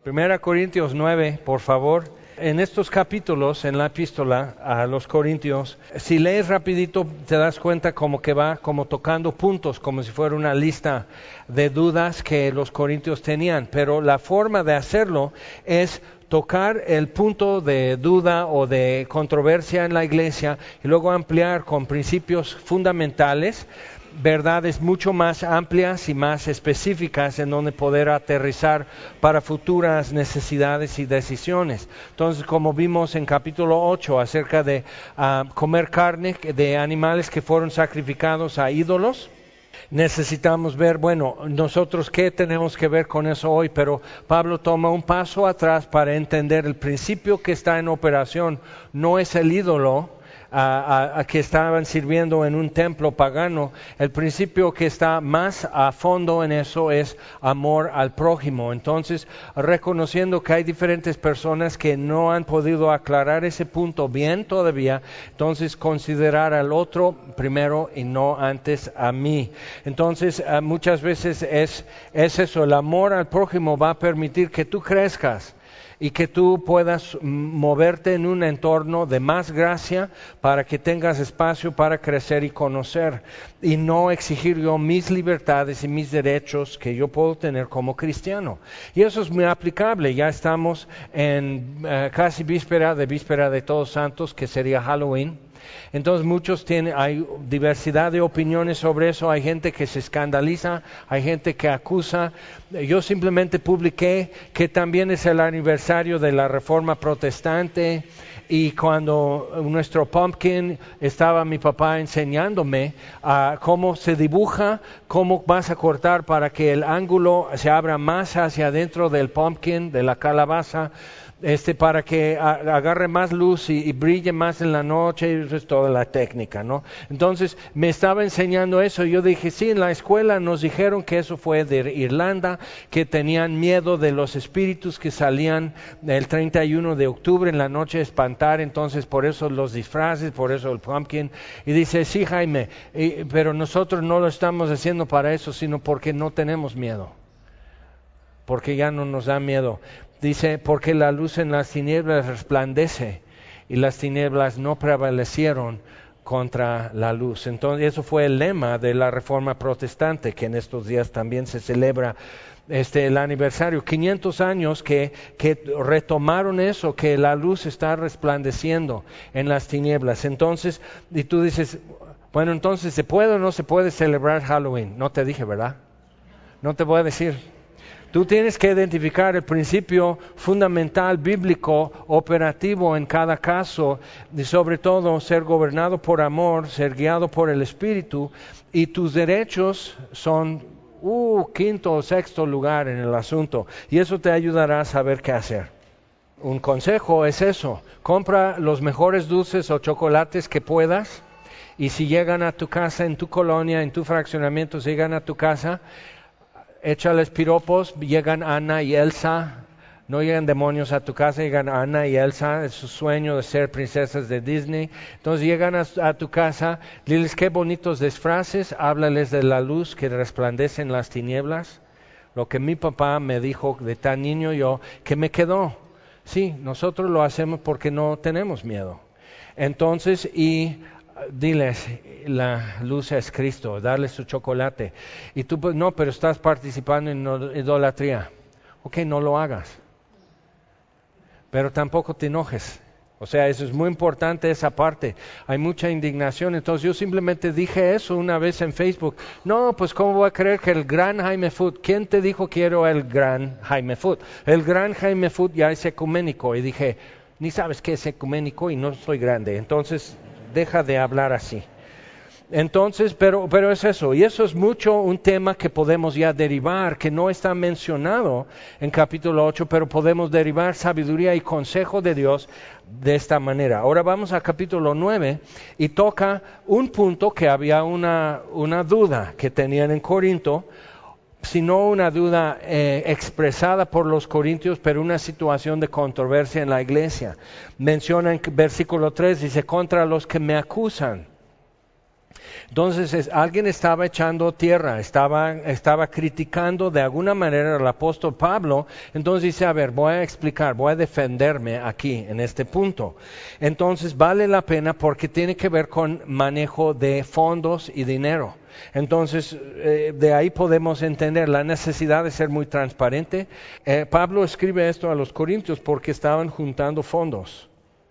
Primera Corintios 9, por favor. En estos capítulos, en la epístola a los Corintios, si lees rapidito te das cuenta como que va como tocando puntos, como si fuera una lista de dudas que los corintios tenían. Pero la forma de hacerlo es tocar el punto de duda o de controversia en la iglesia y luego ampliar con principios fundamentales, verdades mucho más amplias y más específicas en donde poder aterrizar para futuras necesidades y decisiones. Entonces, como vimos en capítulo 8 acerca de comer carne de animales que fueron sacrificados a ídolos, necesitamos ver, bueno, nosotros qué tenemos que ver con eso hoy, pero Pablo toma un paso atrás para entender el principio que está en operación, no es el ídolo a que estaban sirviendo en un templo pagano. El principio que está más a fondo en eso es amor al prójimo. Entonces, reconociendo que hay diferentes personas que no han podido aclarar ese punto bien todavía, entonces considerar al otro primero y no antes a mí. Entonces, muchas veces es eso, el amor al prójimo va a permitir que tú crezcas y que tú puedas moverte en un entorno de más gracia para que tengas espacio para crecer y conocer y no exigir yo mis libertades y mis derechos que yo puedo tener como cristiano. Y eso es muy aplicable. Ya estamos en casi víspera de Todos Santos, que sería Halloween. Entonces hay diversidad de opiniones sobre eso, hay gente que se escandaliza, hay gente que acusa. Yo simplemente publiqué que también es el aniversario de la Reforma Protestante y cuando nuestro pumpkin estaba mi papá enseñándome cómo se dibuja, cómo vas a cortar para que el ángulo se abra más hacia adentro del pumpkin, de la calabaza, para que agarre más luz y brille más en la noche, y eso es toda la técnica, ¿no? Entonces me estaba enseñando eso, y yo dije, sí, en la escuela nos dijeron que eso fue de Irlanda, que tenían miedo de los espíritus que salían el 31 de octubre en la noche a espantar, entonces por eso los disfraces, por eso el pumpkin, y dice, sí, Jaime, pero nosotros no lo estamos haciendo para eso, sino porque no tenemos miedo, porque ya no nos da miedo. Dice, porque la luz en las tinieblas resplandece y las tinieblas no prevalecieron contra la luz. Entonces, eso fue el lema de la Reforma Protestante, que en estos días también se celebra el aniversario. 500 años que retomaron eso, que la luz está resplandeciendo en las tinieblas. Entonces, y tú dices, bueno, entonces, ¿se puede o no se puede celebrar Halloween? No te dije, ¿verdad? No te voy a decir. Tú tienes que identificar el principio fundamental, bíblico, operativo en cada caso, y sobre todo ser gobernado por amor, ser guiado por el Espíritu, y tus derechos son quinto o sexto lugar en el asunto, y eso te ayudará a saber qué hacer. Un consejo es eso, compra los mejores dulces o chocolates que puedas, y si llegan a tu casa, en tu colonia, en tu fraccionamiento, si llegan a tu casa, échales piropos, llegan Ana y Elsa, no llegan demonios a tu casa, llegan Ana y Elsa, es su sueño de ser princesas de Disney. Entonces llegan a tu casa, diles qué bonitos disfraces, háblales de la luz que resplandece en las tinieblas, lo que mi papá me dijo de tan niño yo, que me quedó. Sí, nosotros lo hacemos porque no tenemos miedo. Entonces, diles, la luz es Cristo, darles su chocolate. Y tú, pues, no, pero estás participando en idolatría. Ok, no lo hagas. Pero tampoco te enojes. O sea, eso es muy importante, esa parte. Hay mucha indignación. Entonces yo simplemente dije eso una vez en Facebook. No, pues ¿cómo voy a creer que el gran Jaime Food? ¿Quién te dijo quiero el gran Jaime Food? El gran Jaime Food ya es ecuménico. Y dije, ni sabes qué es ecuménico y no soy grande. Entonces, deja de hablar así. Entonces, pero es eso, y eso es mucho un tema que podemos ya derivar, que no está mencionado en capítulo 8, pero podemos derivar sabiduría y consejo de Dios de esta manera. Ahora vamos a capítulo 9 y toca un punto que había una duda que tenían en Corinto, sino una duda expresada por los corintios, pero una situación de controversia en la iglesia. Menciona en versículo 3, dice, contra los que me acusan. Entonces alguien estaba echando tierra, estaba criticando de alguna manera al apóstol Pablo. Entonces dice, a ver, voy a explicar, voy a defenderme aquí en este punto. Entonces vale la pena porque tiene que ver con manejo de fondos y dinero. Entonces, de ahí podemos entender la necesidad de ser muy transparente. Pablo escribe esto a los corintios porque estaban juntando fondos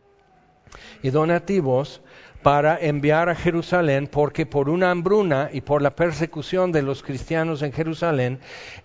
y donativos para enviar a Jerusalén, porque por una hambruna y por la persecución de los cristianos en Jerusalén,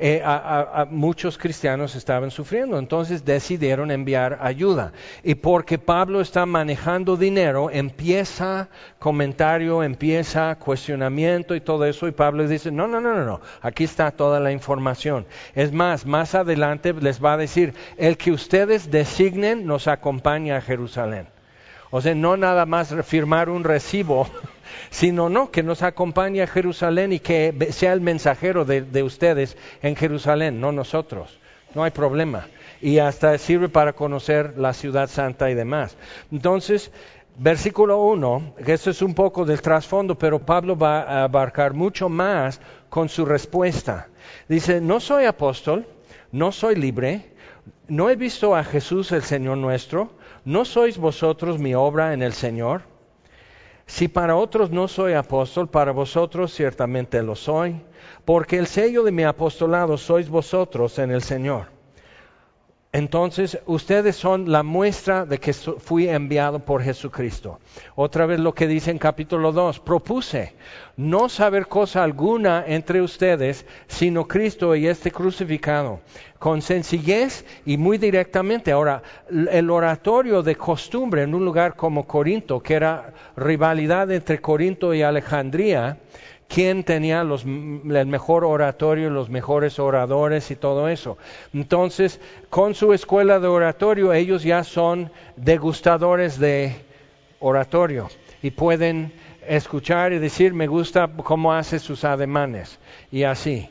muchos cristianos estaban sufriendo. Entonces decidieron enviar ayuda. Y porque Pablo está manejando dinero, empieza comentario, empieza cuestionamiento y todo eso. Y Pablo dice, no, aquí está toda la información. Es más adelante les va a decir, el que ustedes designen nos acompaña a Jerusalén. O sea, no nada más firmar un recibo, sino que nos acompañe a Jerusalén y que sea el mensajero de ustedes en Jerusalén, no nosotros. No hay problema. Y hasta sirve para conocer la ciudad santa y demás. Entonces, versículo 1, que eso es un poco del trasfondo, pero Pablo va a abarcar mucho más con su respuesta. Dice, no soy apóstol, no soy libre, no he visto a Jesús el Señor nuestro. ¿No sois vosotros mi obra en el Señor? Si para otros no soy apóstol, para vosotros ciertamente lo soy, porque el sello de mi apostolado sois vosotros en el Señor. Entonces, ustedes son la muestra de que fui enviado por Jesucristo. Otra vez lo que dice en capítulo 2, propuse no saber cosa alguna entre ustedes, sino Cristo y este crucificado, con sencillez y muy directamente. Ahora, el oratorio de costumbre en un lugar como Corinto, que era rivalidad entre Corinto y Alejandría, quién tenía el mejor oratorio, los mejores oradores y todo eso. Entonces, con su escuela de oratorio, ellos ya son degustadores de oratorio y pueden escuchar y decir, me gusta cómo hace sus ademanes y así.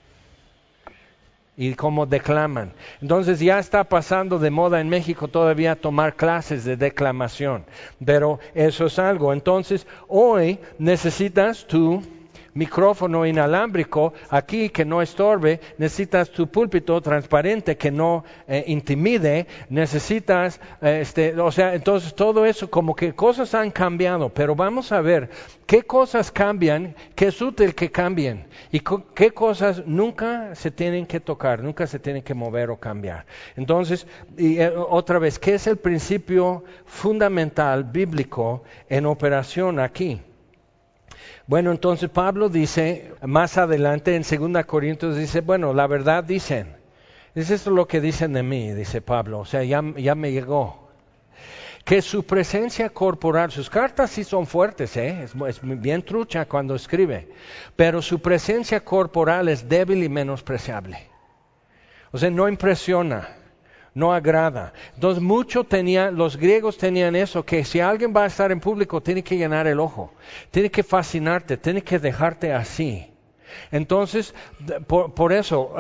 Y cómo declaman. Entonces ya está pasando de moda en México todavía tomar clases de declamación, pero eso es algo. Entonces, hoy necesitas tu micrófono inalámbrico aquí que no estorbe, necesitas tu púlpito transparente que no intimide, necesitas, entonces todo eso, como que cosas han cambiado, pero vamos a ver qué cosas cambian, qué es útil que cambien y qué cosas nunca se tienen que tocar, nunca se tienen que mover o cambiar. Entonces, otra vez, ¿qué es el principio fundamental bíblico en operación aquí? Bueno, entonces Pablo dice, más adelante en 2 Corintios dice, bueno, la verdad dicen. Es esto lo que dicen de mí, dice Pablo, o sea, ya me llegó. Que su presencia corporal, sus cartas sí son fuertes, es bien trucha cuando escribe, pero su presencia corporal es débil y menospreciable. O sea, no impresiona. No agrada. Entonces los griegos tenían eso, que si alguien va a estar en público tiene que llenar el ojo, tiene que fascinarte, tiene que dejarte así. Entonces, por eso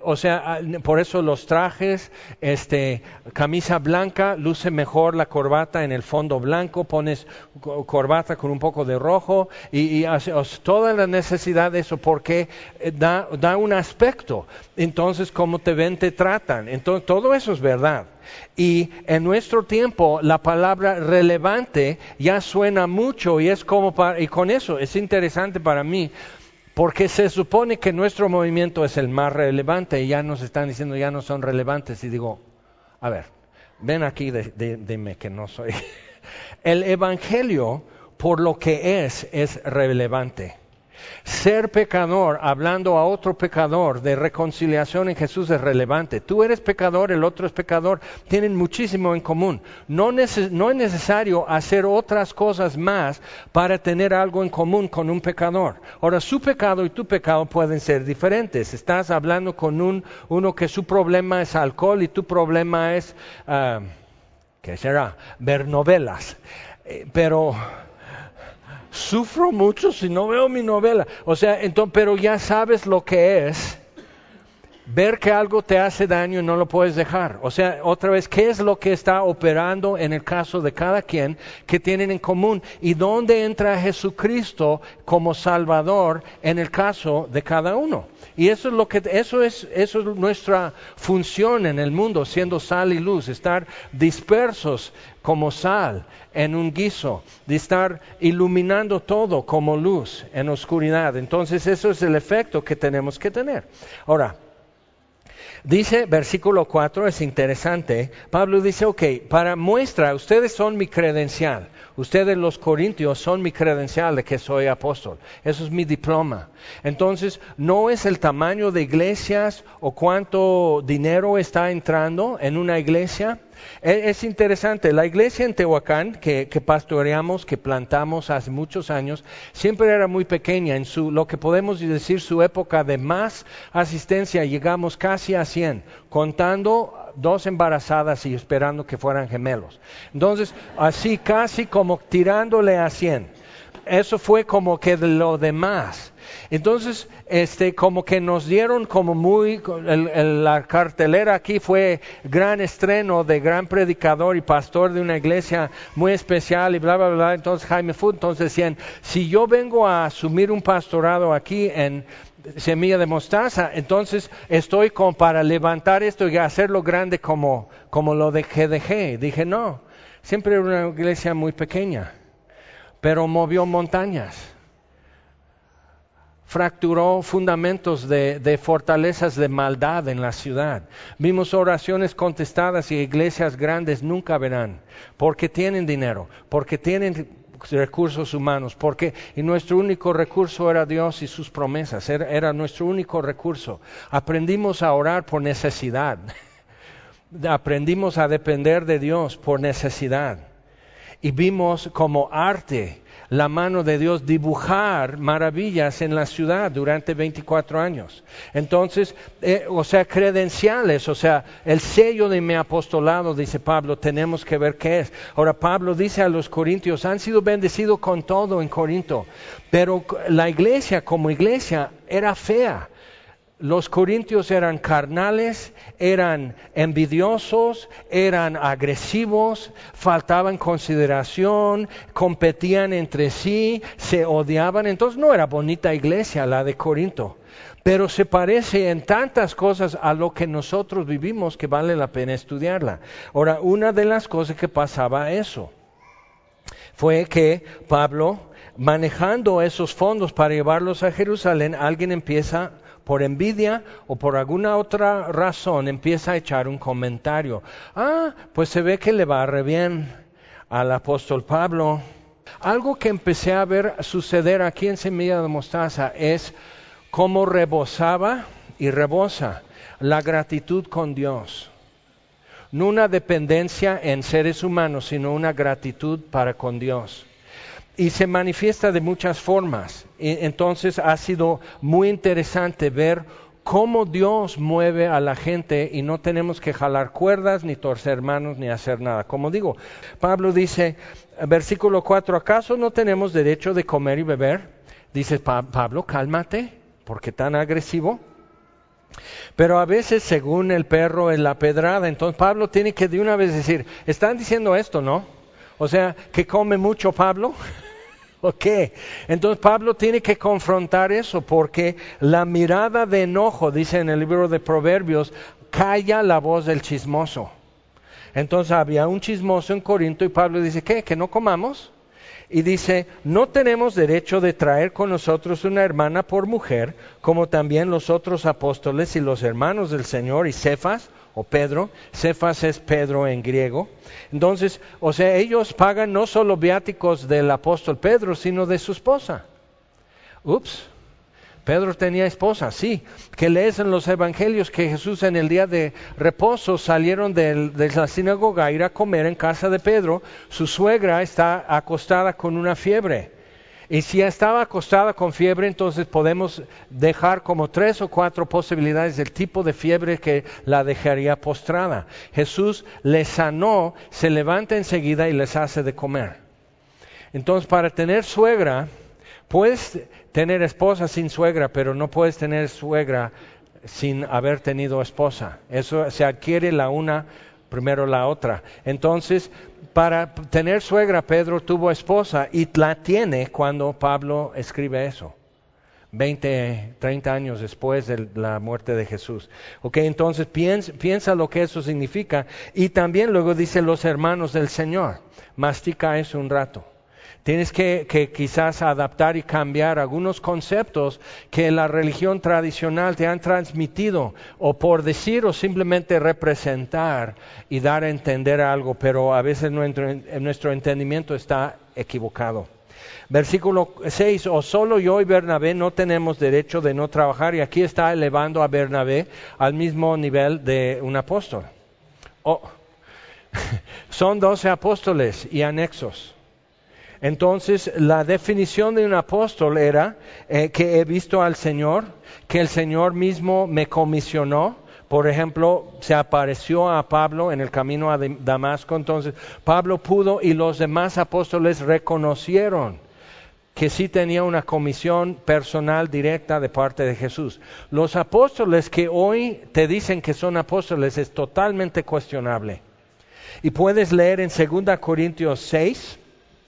los trajes, camisa blanca, luce mejor la corbata en el fondo blanco, pones corbata con un poco de rojo y toda la necesidad de eso porque da un aspecto. Entonces, cómo te ven, te tratan. Entonces, todo eso es verdad. Y en nuestro tiempo la palabra relevante ya suena mucho y es como y con eso es interesante para mí. Porque se supone que nuestro movimiento es el más relevante y ya nos están diciendo ya no son relevantes. Y digo, a ver, ven aquí, dime que no soy. El Evangelio, por lo que es relevante. Ser pecador, hablando a otro pecador de reconciliación en Jesús es relevante. Tú eres pecador, el otro es pecador, tienen muchísimo en común. No es necesario hacer otras cosas más para tener algo en común con un pecador. Ahora, su pecado y tu pecado pueden ser diferentes. Estás hablando con uno que su problema es alcohol y tu problema es, ¿qué será? Ver novelas. Pero sufro mucho si no veo mi novela. O sea, pero ya sabes lo que es ver que algo te hace daño y no lo puedes dejar. O sea, otra vez, ¿qué es lo que está operando en el caso de cada quien que tienen en común? ¿Y dónde entra Jesucristo como Salvador en el caso de cada uno? Y eso es nuestra función en el mundo, siendo sal y luz, estar dispersos como sal en un guiso, de estar iluminando todo como luz en oscuridad. Entonces, eso es el efecto que tenemos que tener. Ahora, dice versículo 4, es interesante, Pablo dice, ok, para muestra, ustedes son mi credencial, ustedes los corintios son mi credencial de que soy apóstol, eso es mi diploma. Entonces, no es el tamaño de iglesias o cuánto dinero está entrando en una iglesia. Es interesante, la iglesia en Tehuacán que pastoreamos, que plantamos hace muchos años, siempre era muy pequeña. En lo que podemos decir su época de más asistencia, llegamos casi a 100, contando 2 embarazadas y esperando que fueran gemelos. Entonces, así casi como tirándole a 100. Eso fue como que de lo demás. Entonces, como que nos dieron como la cartelera aquí fue gran estreno de gran predicador y pastor de una iglesia muy especial y bla, bla, bla. Entonces, Jaime Food, entonces decían, si yo vengo a asumir un pastorado aquí en Semilla de Mostaza, entonces estoy como para levantar esto y hacerlo grande como lo de GDG. Dije, no, siempre era una iglesia muy pequeña, pero movió montañas. Fracturó fundamentos de fortalezas de maldad en la ciudad. Vimos oraciones contestadas y iglesias grandes nunca verán, porque tienen dinero, porque tienen recursos humanos, y nuestro único recurso era Dios y sus promesas, era nuestro único recurso. Aprendimos a orar por necesidad, aprendimos a depender de Dios por necesidad, y vimos como arte la mano de Dios dibujar maravillas en la ciudad durante 24 años. Entonces, credenciales, el sello de mi apostolado, dice Pablo, tenemos que ver qué es. Ahora, Pablo dice a los corintios, han sido bendecidos con todo en Corinto, pero la iglesia como iglesia era fea. Los corintios eran carnales, eran envidiosos, eran agresivos, faltaban consideración, competían entre sí, se odiaban. Entonces no era bonita iglesia la de Corinto, pero se parece en tantas cosas a lo que nosotros vivimos que vale la pena estudiarla. Ahora, una de las cosas que pasaba eso fue que Pablo, manejando esos fondos para llevarlos a Jerusalén, alguien empieza por envidia o por alguna otra razón, empieza a echar un comentario. Pues se ve que le va re bien al apóstol Pablo. Algo que empecé a ver suceder aquí en Semilla de Mostaza es cómo rebosaba y rebosa la gratitud con Dios. No una dependencia en seres humanos, sino una gratitud para con Dios. Y se manifiesta de muchas formas. Entonces ha sido muy interesante ver cómo Dios mueve a la gente y no tenemos que jalar cuerdas, ni torcer manos, ni hacer nada. Como digo, Pablo dice, versículo 4, ¿acaso no tenemos derecho de comer y beber? Dice Pablo, cálmate, ¿por qué tan agresivo? Pero a veces, según el perro en la pedrada, entonces Pablo tiene que de una vez decir, están diciendo esto, ¿no? O sea, que come mucho Pablo. ¿Ok? Entonces Pablo tiene que confrontar eso porque la mirada de enojo, dice en el libro de Proverbios, calla la voz del chismoso. Entonces había un chismoso en Corinto y Pablo dice, ¿qué? ¿Que no comamos? Y dice, no tenemos derecho de traer con nosotros una hermana por mujer, como también los otros apóstoles y los hermanos del Señor y Cefas, o Pedro. Cefas es Pedro en griego. Entonces, ellos pagan no solo viáticos del apóstol Pedro, sino de su esposa. Pedro tenía esposa, sí. Que lees en los evangelios que Jesús en el día de reposo salieron de la sinagoga a ir a comer en casa de Pedro. Su suegra está acostada con una fiebre. Y si estaba acostada con fiebre, entonces podemos dejar como 3 o 4 posibilidades del tipo de fiebre que la dejaría postrada. Jesús les sanó, se levanta enseguida y les hace de comer. Entonces, para tener suegra, puedes tener esposa sin suegra, pero no puedes tener suegra sin haber tenido esposa. Eso se adquiere la una, primero la otra. Entonces, para tener suegra, Pedro tuvo esposa y la tiene cuando Pablo escribe eso. 20, 30 años después de la muerte de Jesús. Ok, entonces piensa lo que eso significa. Y también luego dice los hermanos del Señor. Mastica eso un rato. Tienes que quizás adaptar y cambiar algunos conceptos que la religión tradicional te han transmitido, o por decir o simplemente representar y dar a entender algo, pero a veces nuestro entendimiento está equivocado. Versículo 6, o solo yo y Bernabé no tenemos derecho de no trabajar, y aquí está elevando a Bernabé al mismo nivel de un apóstol. Son 12 apóstoles y anexos. Entonces, la definición de un apóstol era que he visto al Señor, que el Señor mismo me comisionó. Por ejemplo, se apareció a Pablo en el camino a Damasco, entonces Pablo pudo y los demás apóstoles reconocieron que sí tenía una comisión personal directa de parte de Jesús. Los apóstoles que hoy te dicen que son apóstoles es totalmente cuestionable. Y puedes leer en 2 Corintios 6,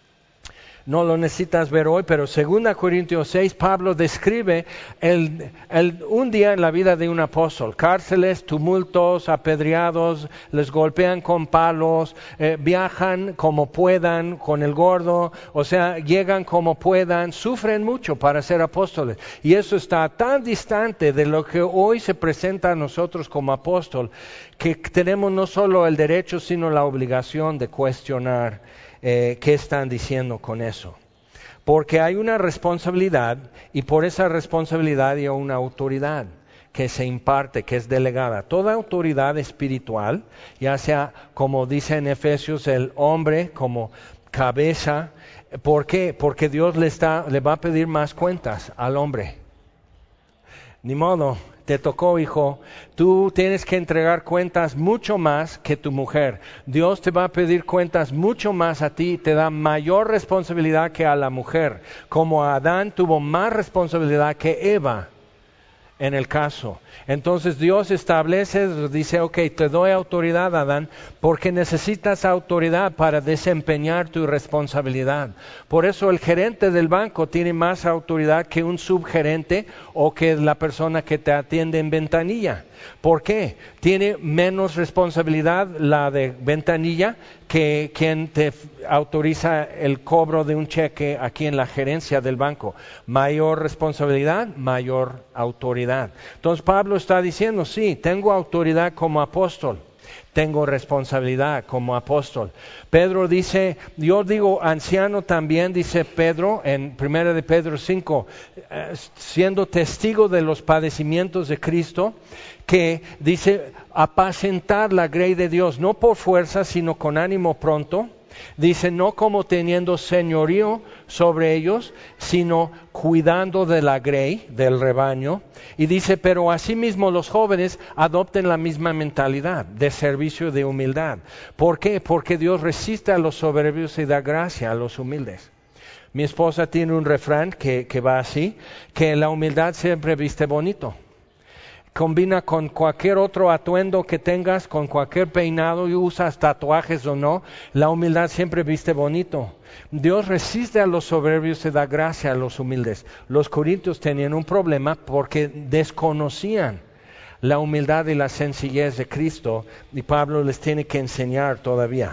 no lo necesitas ver hoy, pero 2 Corintios 6, Pablo describe un día en la vida de un apóstol. Cárceles, tumultos, apedreados, les golpean con palos, viajan como puedan con el gordo, o sea, llegan como puedan, sufren mucho para ser apóstoles. Y eso está tan distante de lo que hoy se presenta a nosotros como apóstol, que tenemos no solo el derecho, sino la obligación de cuestionar qué están diciendo con eso. Porque hay una responsabilidad, y por esa responsabilidad hay una autoridad que se imparte, que es delegada. Toda autoridad espiritual, ya sea como dice en Efesios, el hombre como cabeza. ¿Por qué? Porque Dios le va a pedir más cuentas al hombre. Ni modo, te tocó, hijo. Tú tienes que entregar cuentas mucho más que tu mujer. Dios te va a pedir cuentas mucho más a ti, te da mayor responsabilidad que a la mujer. Como Adán tuvo más responsabilidad que Eva en el caso. Entonces Dios establece, dice, ok, te doy autoridad, Adán, porque necesitas autoridad para desempeñar tu responsabilidad. Por eso el gerente del banco tiene más autoridad que un subgerente o que la persona que te atiende en ventanilla. ¿Por qué? Tiene menos responsabilidad la de ventanilla que quien te autoriza el cobro de un cheque aquí en la gerencia del banco. Mayor responsabilidad, mayor autoridad. Entonces Pablo está diciendo, sí, tengo autoridad como apóstol, tengo responsabilidad como apóstol. Pedro dice, yo digo anciano también, dice Pedro en 1 de Pedro 5, siendo testigo de los padecimientos de Cristo, que dice apacentar la grey de Dios, no por fuerza, sino con ánimo pronto. Dice, no como teniendo señorío sobre ellos, sino cuidando de la grey, del rebaño. Y dice, pero asimismo los jóvenes adopten la misma mentalidad de servicio y de humildad. ¿Por qué? Porque Dios resiste a los soberbios y da gracia a los humildes. Mi esposa tiene un refrán que va así, que la humildad siempre viste bonito. Combina con cualquier otro atuendo que tengas, con cualquier peinado, y usas tatuajes o no, la humildad siempre viste bonito. Dios resiste a los soberbios y da gracia a los humildes. Los corintios tenían un problema porque desconocían la humildad y la sencillez de Cristo, y Pablo les tiene que enseñar todavía.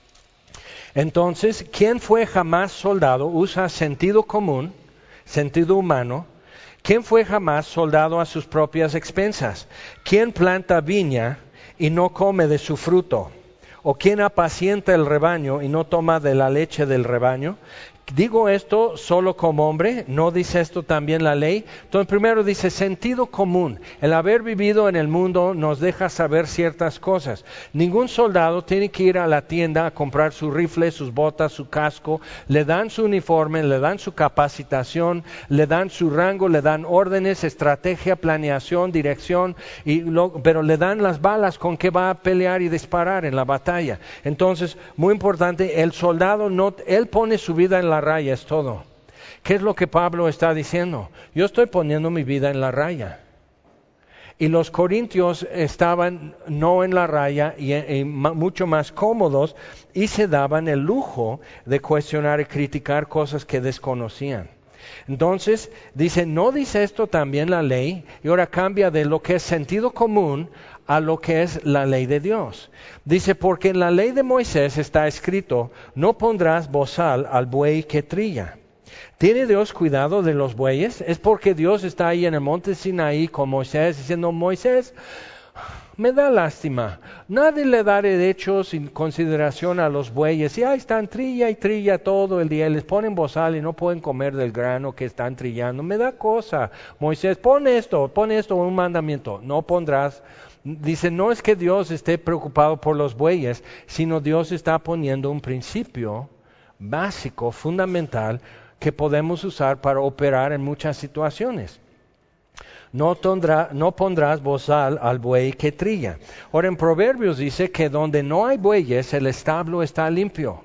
Entonces, ¿quién fue jamás soldado? Usa sentido común, sentido humano. ¿Quién fue jamás soldado a sus propias expensas? ¿Quién planta viña y no come de su fruto? ¿O quién apacienta el rebaño y no toma de la leche del rebaño? Digo esto solo como hombre, ¿no dice esto también la ley? Entonces primero dice sentido común. El haber vivido en el mundo nos deja saber ciertas cosas. Ningún soldado tiene que ir a la tienda a comprar su rifle, sus botas, su casco. Le dan su uniforme, le dan su capacitación, le dan su rango, le dan órdenes, estrategia, planeación, dirección, pero le dan las balas con que va a pelear y disparar en la batalla. Entonces, muy importante, el soldado él pone su vida en la raya, es todo. ¿Qué es lo que Pablo está diciendo? Yo estoy poniendo mi vida en la raya. Y los corintios estaban no en la raya y mucho más cómodos y se daban el lujo de cuestionar y criticar cosas que desconocían. Entonces, dice, ¿no dice esto también la ley? Y ahora cambia de lo que es sentido común a lo que es la ley de Dios. Dice, porque en la ley de Moisés está escrito, no pondrás bozal al buey que trilla. ¿Tiene Dios cuidado de los bueyes? Es porque Dios está ahí en el monte Sinaí con Moisés diciendo, Moisés, me da lástima. Nadie le da derecho sin consideración a los bueyes. Y ahí están trilla y trilla todo el día. Les ponen bozal y no pueden comer del grano que están trillando. Me da cosa. Moisés, pon esto, un mandamiento. No pondrás. Dice, no es que Dios esté preocupado por los bueyes, sino Dios está poniendo un principio básico, fundamental, que podemos usar para operar en muchas situaciones. No pondrás bozal al buey que trilla. Ahora en Proverbios dice que donde no hay bueyes el establo está limpio.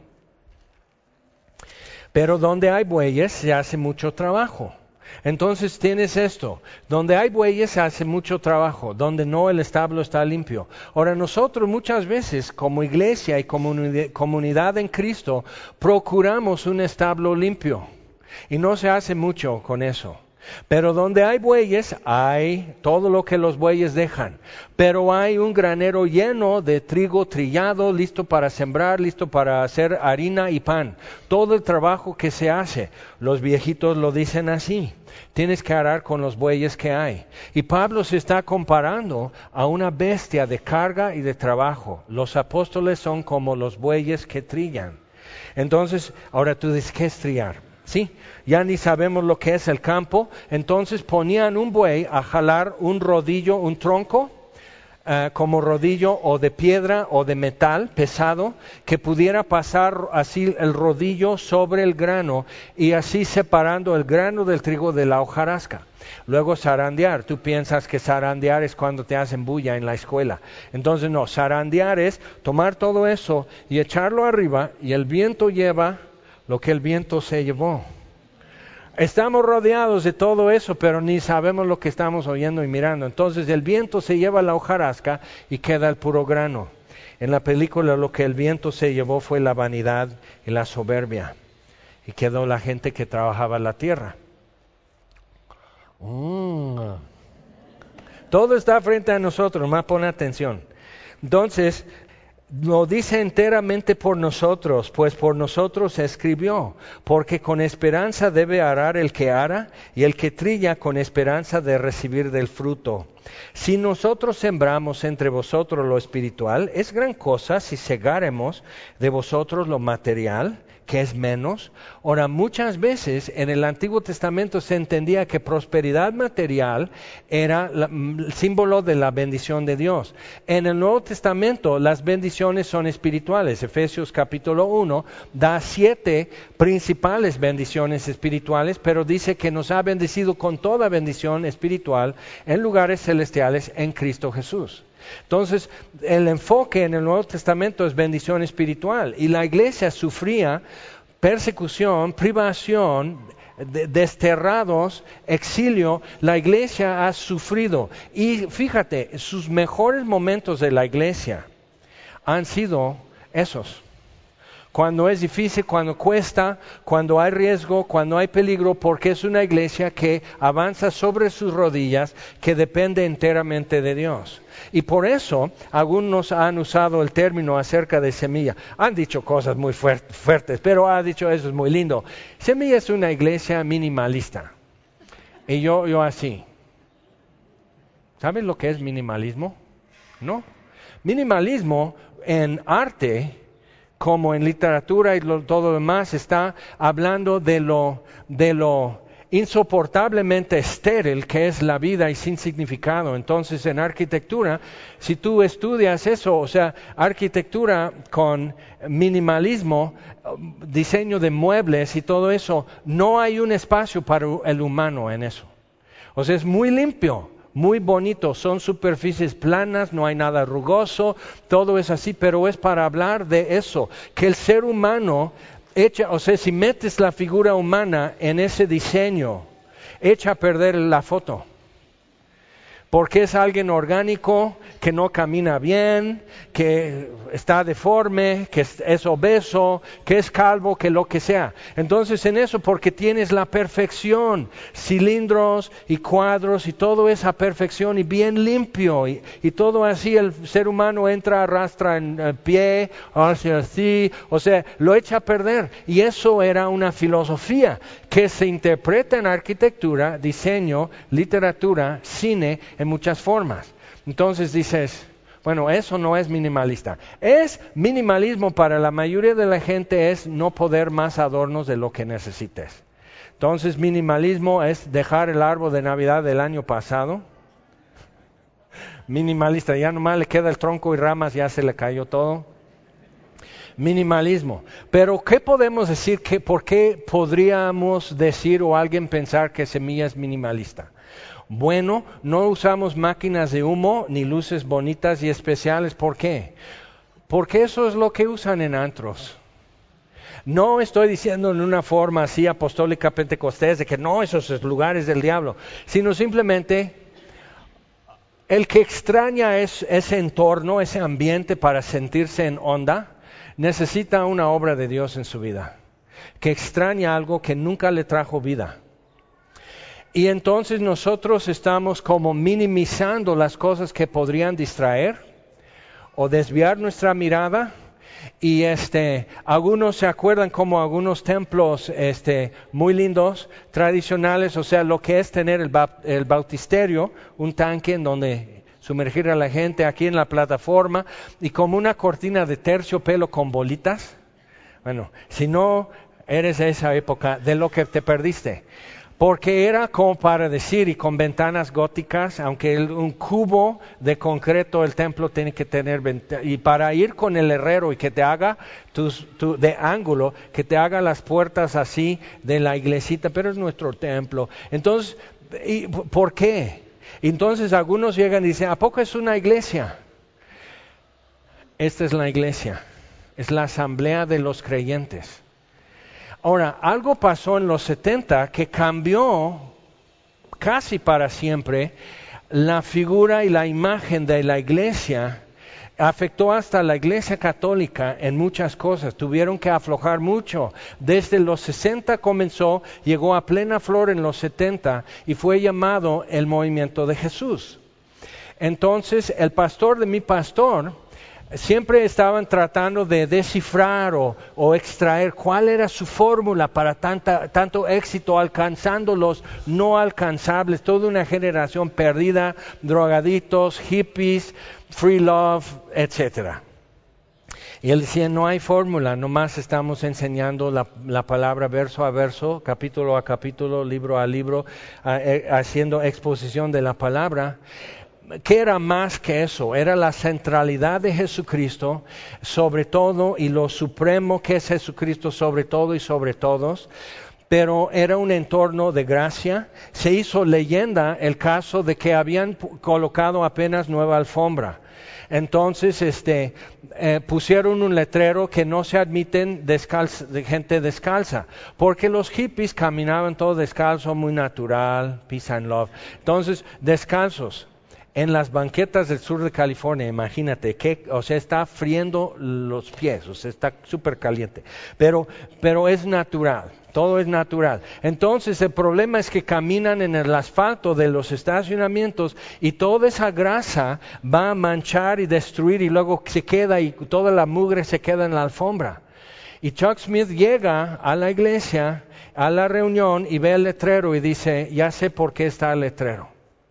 Pero donde hay bueyes se hace mucho trabajo. Entonces tienes esto, donde hay bueyes se hace mucho trabajo, donde no el establo está limpio. Ahora nosotros muchas veces como iglesia y comunidad en Cristo procuramos un establo limpio y no se hace mucho con eso. Pero donde hay bueyes, hay todo lo que los bueyes dejan. Pero hay un granero lleno de trigo trillado, listo para sembrar, listo para hacer harina y pan. Todo el trabajo que se hace, los viejitos lo dicen así. Tienes que arar con los bueyes que hay. Y Pablo se está comparando a una bestia de carga y de trabajo. Los apóstoles son como los bueyes que trillan. Entonces, ahora tú dices, ¿qué es trillar? Sí, ya ni sabemos lo que es el campo. Entonces ponían un buey a jalar un rodillo, un tronco, como rodillo o de piedra o de metal pesado, que pudiera pasar así el rodillo sobre el grano y así separando el grano del trigo de la hojarasca. Luego zarandear, tú piensas que zarandear es cuando te hacen bulla en la escuela. Entonces no, zarandear es tomar todo eso y echarlo arriba y el viento lleva lo que el viento se llevó. Estamos rodeados de todo eso, pero ni sabemos lo que estamos oyendo y mirando. Entonces el viento se lleva la hojarasca y queda el puro grano. En la película lo que el viento se llevó fue la vanidad y la soberbia. Y quedó la gente que trabajaba la tierra. Todo está frente a nosotros, más pon atención. Entonces, lo dice enteramente por nosotros, pues por nosotros se escribió, porque con esperanza debe arar el que ara, y el que trilla con esperanza de recibir del fruto. Si nosotros sembramos entre vosotros lo espiritual, es gran cosa si segáremos de vosotros lo material, que es menos. Ahora, muchas veces en el Antiguo Testamento se entendía que prosperidad material era el símbolo de la bendición de Dios. En el Nuevo Testamento las bendiciones son espirituales. Efesios capítulo 1 da 7 principales bendiciones espirituales, pero dice que nos ha bendecido con toda bendición espiritual en lugares celestiales en Cristo Jesús. Entonces, el enfoque en el Nuevo Testamento es bendición espiritual y la iglesia sufría persecución, privación, desterrados, exilio. La iglesia ha sufrido y fíjate, sus mejores momentos de la iglesia han sido esos. Cuando es difícil, cuando cuesta, cuando hay riesgo, cuando hay peligro, porque es una iglesia que avanza sobre sus rodillas, que depende enteramente de Dios. Y por eso algunos han usado el término acerca de Semilla. Han dicho cosas muy fuertes, pero ha dicho eso es muy lindo. Semilla es una iglesia minimalista. Y yo así. ¿Sabes lo que es minimalismo? ¿No? Minimalismo en arte, como en literatura y todo lo demás, está hablando de lo insoportablemente estéril que es la vida y sin significado. Entonces en arquitectura, si tú estudias eso, o sea, arquitectura con minimalismo, diseño de muebles y todo eso, no hay un espacio para el humano en eso. O sea, es muy limpio. Muy bonito, son superficies planas, no hay nada rugoso, todo es así, pero es para hablar de eso, que el ser humano si metes la figura humana en ese diseño, echa a perder la foto. porque es alguien orgánico, que no camina bien, que está deforme, que es obeso, que es calvo, que lo que sea. Entonces en eso, porque tienes la perfección, cilindros y cuadros y todo esa perfección y bien limpio y todo así, el ser humano entra, arrastra en el pie, hace así, o sea, lo echa a perder. Y eso era una filosofía que se interpreta en arquitectura, diseño, literatura, cine, en muchas formas. Entonces dices, bueno, eso no es minimalista. Es minimalismo para la mayoría de la gente, es no poner más adornos de lo que necesites. Entonces minimalismo es dejar el árbol de Navidad del año pasado. Minimalista, ya nomás le queda el tronco y ramas, ya se le cayó todo. Minimalismo. Pero ¿qué podemos decir? ¿Por qué podríamos decir o alguien pensar que Semilla es minimalista? Bueno, no usamos máquinas de humo ni luces bonitas y especiales. ¿Por qué? Porque eso es lo que usan en antros. No estoy diciendo en una forma así apostólica pentecostés de que no, esos son lugares del diablo, sino simplemente el que extraña ese entorno, ese ambiente para sentirse en onda, necesita una obra de Dios en su vida, que extraña algo que nunca le trajo vida. Y entonces nosotros estamos como minimizando las cosas que podrían distraer o desviar nuestra mirada. Y algunos se acuerdan como algunos templos muy lindos, tradicionales, o sea, lo que es tener el bautisterio, un tanque en donde sumergir a la gente aquí en la plataforma y como una cortina de terciopelo con bolitas. Bueno, si no eres de esa época, de lo que te perdiste. Porque era como para decir, y con ventanas góticas, aunque un cubo de concreto el templo tiene que tener ventanas, y para ir con el herrero y que te haga de ángulo, que te haga las puertas así de la iglesita, pero es nuestro templo. Entonces, ¿por qué? Entonces algunos llegan y dicen, ¿a poco es una iglesia? Esta es la iglesia, es la asamblea de los creyentes. Ahora, algo pasó en los 70 que cambió casi para siempre la figura y la imagen de la iglesia. Afectó hasta la iglesia católica en muchas cosas. Tuvieron que aflojar mucho. Desde los 60 comenzó, llegó a plena flor en los 70 y fue llamado el movimiento de Jesús. Entonces, el pastor de mi pastor siempre estaban tratando de descifrar o extraer cuál era su fórmula para tanto éxito, alcanzando los no alcanzables, toda una generación perdida, drogadictos, hippies, free love, etc. Y él decía, no hay fórmula, nomás estamos enseñando la palabra verso a verso, capítulo a capítulo, libro a libro, haciendo exposición de la palabra. ¿Qué era más que eso? Era la centralidad de Jesucristo sobre todo y lo supremo que es Jesucristo sobre todo y sobre todos, pero era un entorno de gracia. Se hizo leyenda el caso de que habían colocado apenas nueva alfombra. Entonces pusieron un letrero que no se admiten gente descalza, porque los hippies caminaban todo descalzo, muy natural, peace and love. Entonces, descalzos. En las banquetas del sur de California, imagínate, está friendo los pies, o sea, está súper caliente, pero es natural, todo es natural. Entonces el problema es que caminan en el asfalto de los estacionamientos y toda esa grasa va a manchar y destruir y luego se queda y toda la mugre se queda en la alfombra. Y Chuck Smith llega a la iglesia, a la reunión y ve el letrero y dice, ya sé por qué está el letrero.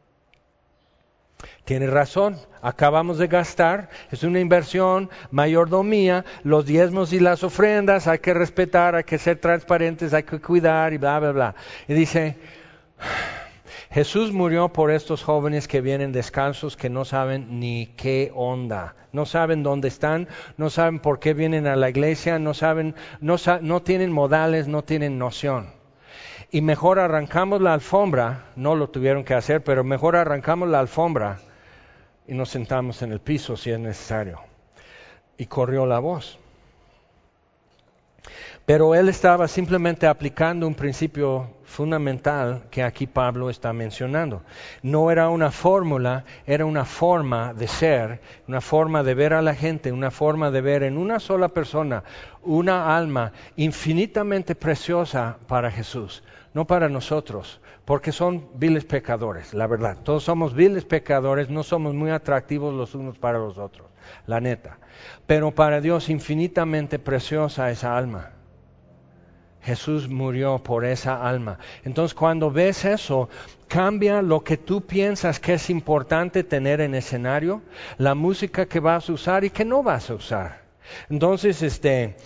Tiene razón, acabamos de gastar, es una inversión, mayordomía, los diezmos y las ofrendas, hay que respetar, hay que ser transparentes, hay que cuidar y bla, bla, bla. Y dice, Jesús murió por estos jóvenes que vienen descalzos, que no saben ni qué onda, no saben dónde están, no saben por qué vienen a la iglesia, no tienen modales, no tienen noción. Y mejor arrancamos la alfombra, no lo tuvieron que hacer, pero mejor arrancamos la alfombra y nos sentamos en el piso si es necesario. Y corrió la voz. Pero él estaba simplemente aplicando un principio fundamental que aquí Pablo está mencionando. No era una fórmula, era una forma de ser, una forma de ver a la gente, una forma de ver en una sola persona una alma infinitamente preciosa para Jesús, no para nosotros, porque son viles pecadores, la verdad. Todos somos viles pecadores, no somos muy atractivos los unos para los otros, la neta. Pero para Dios infinitamente preciosa esa alma. Jesús murió por esa alma. Entonces, cuando ves eso, cambia lo que tú piensas que es importante tener en escenario, la música que vas a usar y que no vas a usar. Entonces,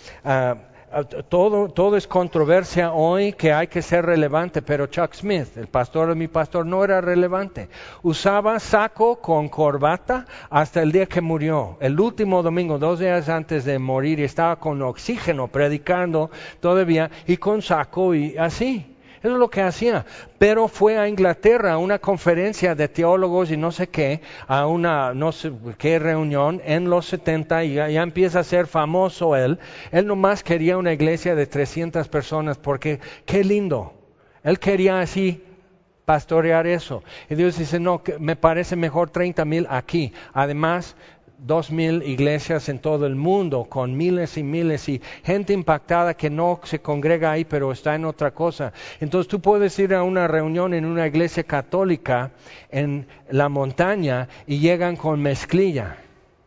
todo es controversia hoy, que hay que ser relevante, pero Chuck Smith, el pastor de mi pastor, no era relevante. Usaba saco con corbata hasta el día que murió. El último domingo, 2 días antes de morir, estaba con oxígeno predicando todavía y con saco y así. Eso es lo que hacía. Pero fue a Inglaterra a una conferencia de teólogos y no sé qué, a una no sé qué reunión en los 70 y ya empieza a ser famoso él. Él nomás quería una iglesia de 300 personas porque qué lindo. Él quería así pastorear eso. Y Dios dice, no, me parece mejor 30,000 aquí. Además, 2,000 iglesias en todo el mundo con miles y miles y gente impactada que no se congrega ahí pero está en otra cosa. Entonces tú puedes ir a una reunión en una iglesia católica en la montaña y llegan con mezclilla.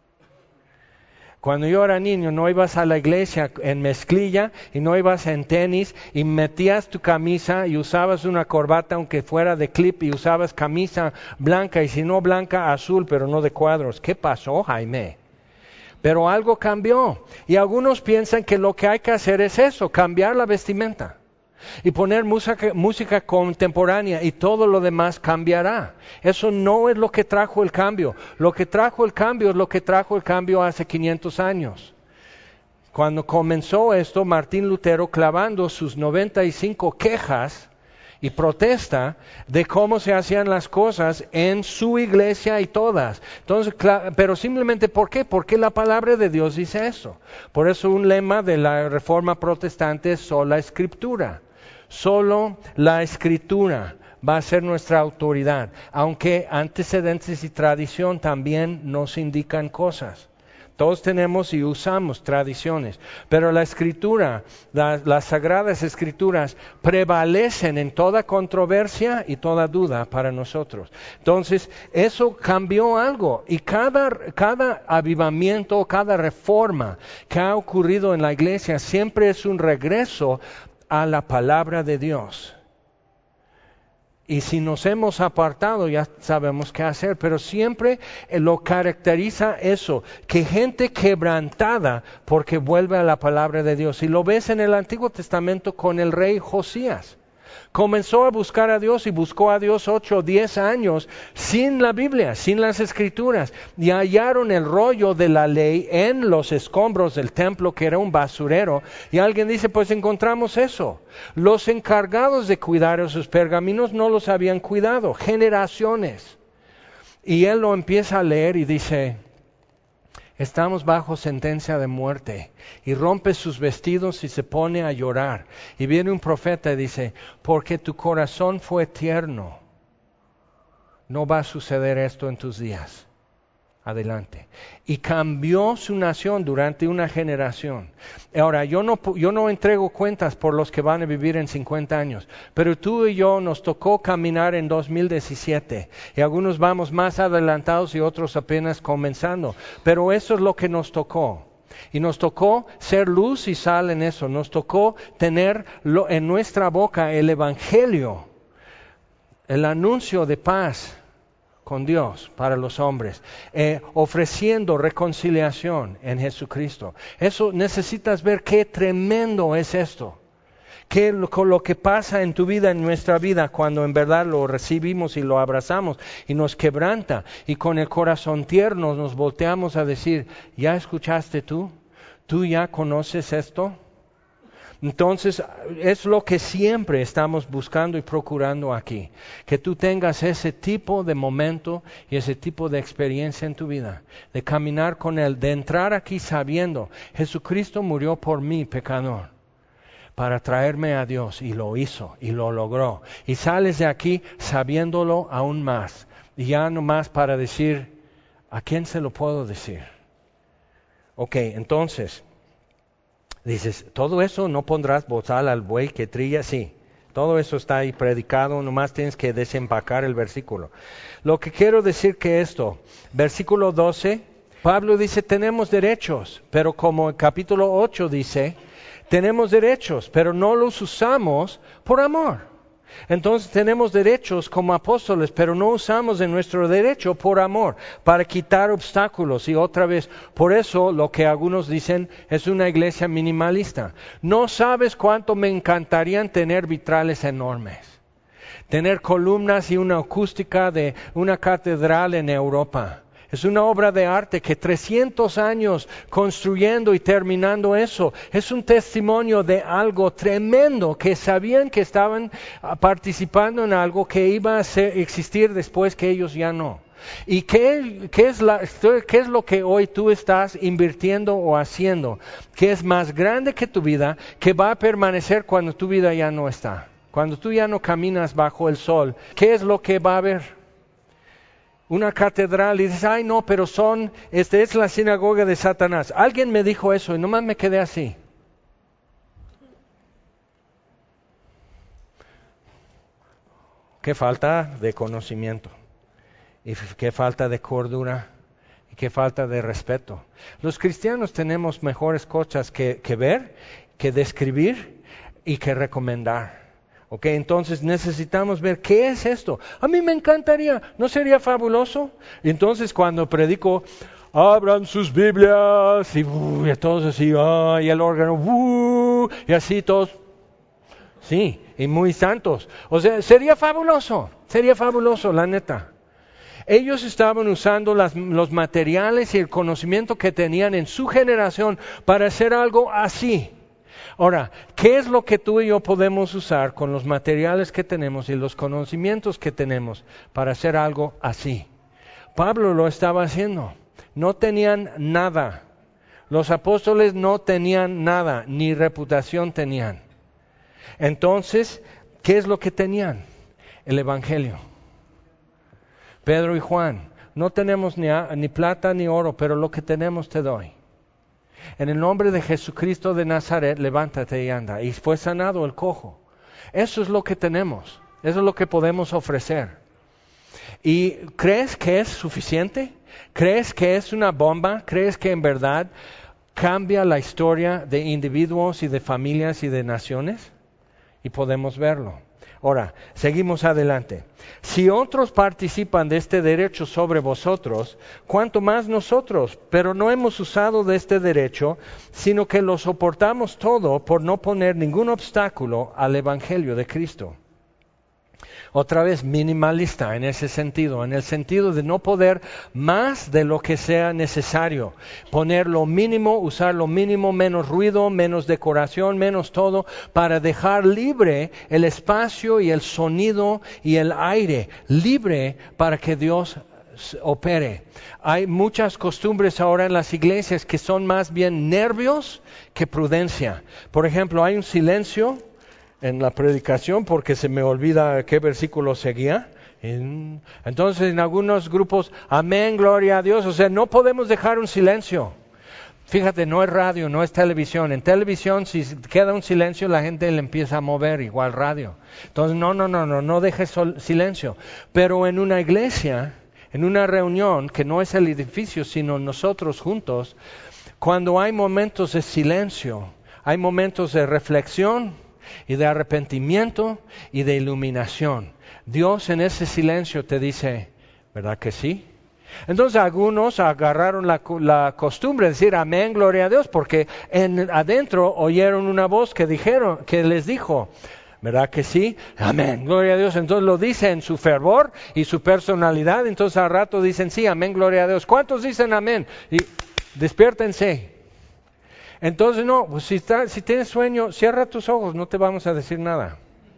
Cuando yo era niño no ibas a la iglesia en mezclilla y no ibas en tenis y metías tu camisa y usabas una corbata aunque fuera de clip y usabas camisa blanca y si no blanca azul pero no de cuadros. ¿Qué pasó, Jaime? Pero algo cambió y algunos piensan que lo que hay que hacer es eso, cambiar la vestimenta y poner música contemporánea y todo lo demás cambiará. Eso no es lo que trajo el cambio. Lo que trajo el cambio es lo que trajo el cambio hace 500 años. Cuando comenzó esto, Martín Lutero clavando sus 95 quejas y protesta de cómo se hacían las cosas en su iglesia y todas. Entonces, pero simplemente ¿por qué? Porque la palabra de Dios dice eso. Por eso un lema de la Reforma Protestante es sola Escritura. Solo la Escritura va a ser nuestra autoridad, aunque antecedentes y tradición también nos indican cosas. Todos tenemos y usamos tradiciones, pero la Escritura, las Sagradas Escrituras prevalecen en toda controversia y toda duda para nosotros. Entonces, eso cambió algo y cada avivamiento, cada reforma que ha ocurrido en la iglesia siempre es un regreso a la palabra de Dios. Y si nos hemos apartado ya sabemos qué hacer, pero siempre lo caracteriza eso, que gente quebrantada porque vuelve a la palabra de Dios. Y lo ves en el Antiguo Testamento con el rey Josías. Comenzó a buscar a Dios y buscó a Dios 8 o 10 años sin la Biblia, sin las Escrituras. Y hallaron el rollo de la ley en los escombros del templo, que era un basurero. Y alguien dice, pues encontramos eso. Los encargados de cuidar esos pergaminos no los habían cuidado, generaciones. Y él lo empieza a leer y dice, estamos bajo sentencia de muerte. Y rompe sus vestidos y se pone a llorar. Y viene un profeta y dice, porque tu corazón fue tierno, no va a suceder esto en tus días. Adelante. Y cambió su nación durante una generación. Ahora, yo no entrego cuentas por los que van a vivir en 50 años, pero tú y yo nos tocó caminar en 2017 y algunos vamos más adelantados y otros apenas comenzando, pero eso es lo que nos tocó. Y nos tocó ser luz y sal en eso, nos tocó tener en nuestra boca el Evangelio, el anuncio de paz con Dios para los hombres, ofreciendo reconciliación en Jesucristo. Eso necesitas ver qué tremendo es esto. Con lo que pasa en tu vida, en nuestra vida, cuando en verdad lo recibimos y lo abrazamos y nos quebranta y con el corazón tierno nos volteamos a decir, ¿ya escuchaste tú? ¿Tú ya conoces esto? Entonces, es lo que siempre estamos buscando y procurando aquí, que tú tengas ese tipo de momento y ese tipo de experiencia en tu vida, de caminar con Él, de entrar aquí sabiendo, Jesucristo murió por mí, pecador. para traerme a Dios, y lo hizo, y lo logró. Y sales de aquí sabiéndolo aún más, y ya no más para decir, ¿a quién se lo puedo decir? Ok, entonces, dices, ¿todo eso no pondrás bozal al buey que trilla? Sí, todo eso está ahí predicado, nomás tienes que desempacar el versículo. Lo que quiero decir que esto, versículo 12, Pablo dice, tenemos derechos, pero como el capítulo 8 dice, tenemos derechos, pero no los usamos por amor. Entonces tenemos derechos como apóstoles, pero no usamos de nuestro derecho por amor, para quitar obstáculos. Y otra vez, por eso lo que algunos dicen es una iglesia minimalista. No sabes cuánto me encantarían tener vitrales enormes, tener columnas y una acústica de una catedral en Europa. Es una obra de arte que 300 años construyendo y terminando eso. Es un testimonio de algo tremendo, que sabían que estaban participando en algo que iba a existir después que ellos ya no. ¿Y qué es lo que hoy tú estás invirtiendo o haciendo? Que es más grande que tu vida, que va a permanecer cuando tu vida ya no está. Cuando tú ya no caminas bajo el sol, ¿qué es lo que va a haber? Una catedral y dices, ay no, pero es la sinagoga de Satanás. Alguien me dijo eso y nomás me quedé así. Qué falta de conocimiento, y qué falta de cordura, y qué falta de respeto. Los cristianos tenemos mejores cosas que ver, que describir y que recomendar. Ok, entonces necesitamos ver qué es esto. A mí me encantaría, ¿no sería fabuloso? Y entonces cuando predico, abran sus Biblias, y todos así, y el órgano, y así todos, sí, y muy santos. O sea, sería fabuloso, la neta. Ellos estaban usando los materiales y el conocimiento que tenían en su generación para hacer algo así. Ahora, ¿qué es lo que tú y yo podemos usar con los materiales que tenemos y los conocimientos que tenemos para hacer algo así? Pablo lo estaba haciendo. No tenían nada. Los apóstoles no tenían nada, ni reputación tenían. Entonces, ¿qué es lo que tenían? El Evangelio. Pedro y Juan, no tenemos ni plata ni oro, pero lo que tenemos te doy. En el nombre de Jesucristo de Nazaret, levántate y anda. Y fue sanado el cojo. Eso es lo que tenemos. Eso es lo que podemos ofrecer. ¿Y crees que es suficiente? ¿Crees que es una bomba? ¿Crees que en verdad cambia la historia de individuos y de familias y de naciones? Y podemos verlo. Ahora, seguimos adelante. Si otros participan de este derecho sobre vosotros, ¿cuánto más nosotros? Pero no hemos usado de este derecho, sino que lo soportamos todo por no poner ningún obstáculo al Evangelio de Cristo. Otra vez minimalista en ese sentido, en el sentido de no poder más de lo que sea necesario. Poner lo mínimo, usar lo mínimo, menos ruido, menos decoración, menos todo, para dejar libre el espacio y el sonido y el aire, libre para que Dios opere. Hay muchas costumbres ahora en las iglesias que son más bien nervios que prudencia. Por ejemplo, hay un silencio en la predicación porque se me olvida qué versículo seguía. Entonces en algunos grupos, amén, gloria a Dios. O sea, no podemos dejar un silencio. Fíjate, no es radio, no es televisión. En televisión, si queda un silencio, la gente le empieza a mover, igual radio. Entonces, no dejes silencio. Pero en una iglesia, en una reunión, que no es el edificio, sino nosotros juntos, cuando hay momentos de silencio, hay momentos de reflexión y de arrepentimiento y de iluminación. Dios en ese silencio te dice, ¿verdad que sí? Entonces algunos agarraron la costumbre de decir amén, gloria a Dios, porque adentro oyeron una voz que les dijo, ¿verdad que sí? Amén, gloria a Dios. Entonces lo dice en su fervor y su personalidad. Entonces al rato dicen sí, amén, gloria a Dios. ¿Cuántos dicen amén? Y despiértense. Entonces pues si tienes sueño, cierra tus ojos, no te vamos a decir nada.